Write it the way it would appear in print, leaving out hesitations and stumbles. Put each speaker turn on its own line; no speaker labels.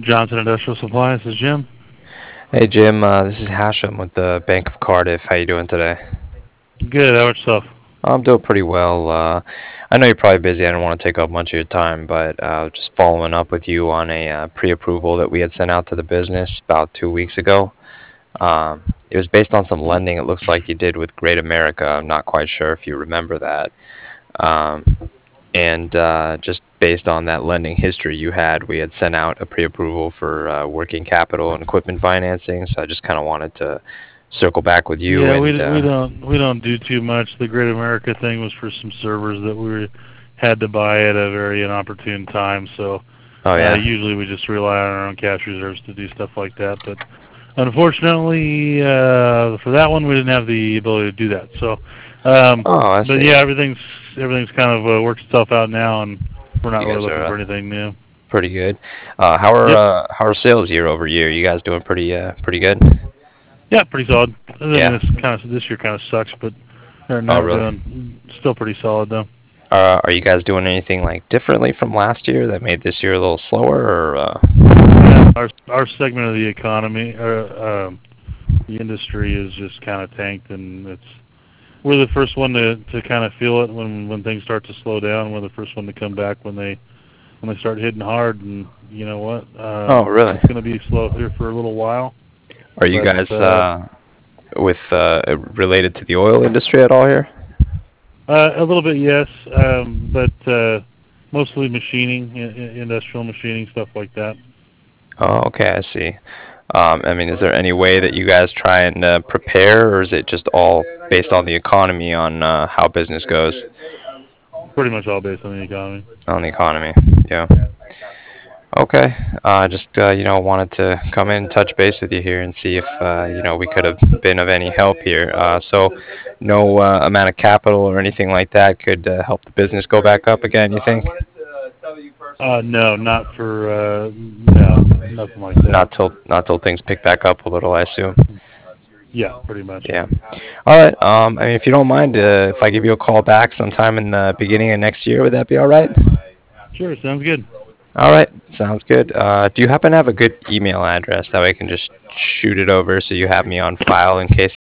Johnson Industrial Supply. This is Jim.
Hey Jim, this is Hashem with the Bank of Cardiff. How you doing today?
Good. How about yourself?
I'm doing pretty well. I know you're probably busy. I don't want to take up much of your time, but just following up with you on a pre-approval that we had sent out to the business about 2 weeks ago. It was based on some lending. It looks like you did with Great America. I'm not quite sure if you remember that. Um, and just based on that lending history you had, we had sent out a pre-approval for working capital and equipment financing. So I just kind of wanted to circle back with you
Yeah,
and
we don't do too much. The Great America thing was for some servers that we had to buy at a very inopportune time. So
oh yeah.
usually we just rely on our own cash reserves to do stuff like that. But unfortunately, for that one, we didn't have the ability to do that. So,
Oh, I
but
see.
yeah, everything's kind of worked itself out now, and we're not
You
really
guys
looking
are
for anything new.
pretty good.
Yep.
How are sales year over year? You guys doing pretty good?
Yeah, pretty solid. I think
Yeah.
this year kind of sucks, but other than
Oh,
that, we're
really?
doing still pretty solid though.
Are you guys doing anything like differently from last year that made this year a little slower, or?
Yeah, our segment of the economy, the industry is just kind of tanked, and we're the first one to kind of feel it when things start to slow down. We're the first one to come back when they start hitting hard, and you know what?
Oh, really?
It's going to be slow here for a little while,
Are you
but
guys with related to the oil industry at all here?
a little bit yes, but mostly machining, industrial machining, stuff like that.
Oh, okay, I see. I mean, is there any way that you guys try and prepare, or is it just all based on the economy on how business goes?
Pretty much all based on the economy.
On the economy, yeah. Okay. Just wanted to come in, touch base with you here, and see if we could have been of any help here. So, no amount of capital or anything like that could help the business go back up again. You think?
No, not for no, nothing like that.
Not till things pick back up a little, I assume.
Yeah, pretty much.
Yeah. All right. I mean, if you don't mind, if I give you a call back sometime in the beginning of next year, would that be all right?
Sure, sounds good.
All right, sounds good. Do you happen to have a good email address that way I can just shoot it over so you have me on file in case